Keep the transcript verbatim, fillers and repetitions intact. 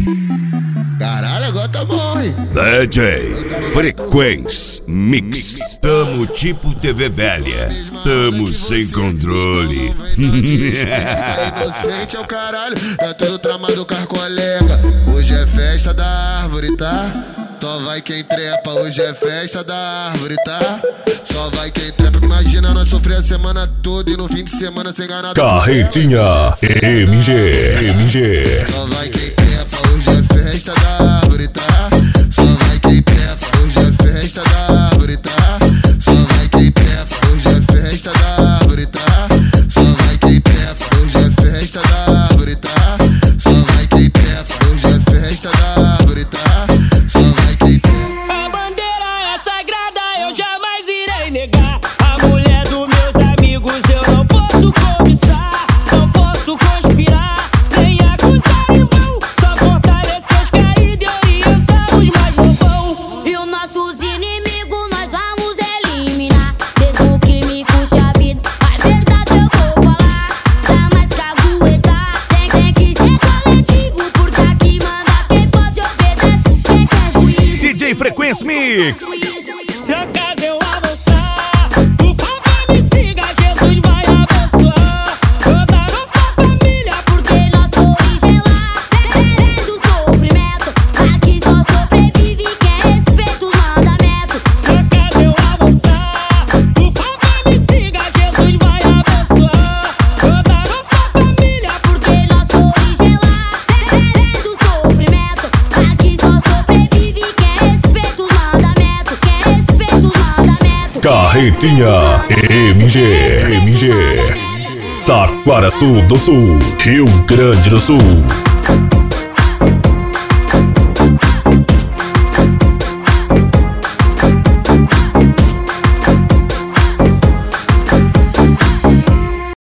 Caralho, agora tá bom, hein? D J Frequência Mix. Tamo tipo T V velha. Tamo sem controle. Inocente é o caralho, tá todo tramado com as colega. Hoje é festa da árvore, tá? Só vai quem trepa, hoje é festa da árvore, tá? Só vai quem trepa. Imagina nós sofrer a semana toda e no fim de semana sem ganhar nada. Carretinha M G, M G. Só vai quem trepa, hoje é festa da árvore, tá? Só vai quem trepa, hoje é festa da árvore, tá? Só vai quem trepa, hoje é festa da árvore, tá? Só vai quem trepa, hoje é festa da árvore, tá? Só vai quem trepa, hoje é festa da árvore, tá? Só vai quem trepa. A bandeira é sagrada, eu jamais irei negar. A mulher dos meus amigos eu não posso cobiçar, não posso conspirar, nem acusar irmão. Só fortalecer os caídos e orientar os mais bobão. E os nossos inimigos nós vamos eliminar. Mesmo que me custe a vida, a verdade eu vou falar. Jamais que aguentar, tem, tem que ser coletivo, porque aqui manda quem pode obedecer, quem quer juízo. D J Frequência Mix. Se acaso eu avançar, por favor me siga, Jesus vai abençoar toda a nossa família. Porque nossa origem lá é do sofrimento. Aqui só sobrevive quem respeita os mandamentos. Se acaso eu avançar, por favor me siga, Jesus vai abençoar toda a nossa família. Porque nossa origem lá é do sofrimento. Aqui só sobrevive quem respeita os mandamentos. Quem respeita os mandamentos. Carretinha M G, M G. Taquaraçu do Sul, Rio Grande do Sul.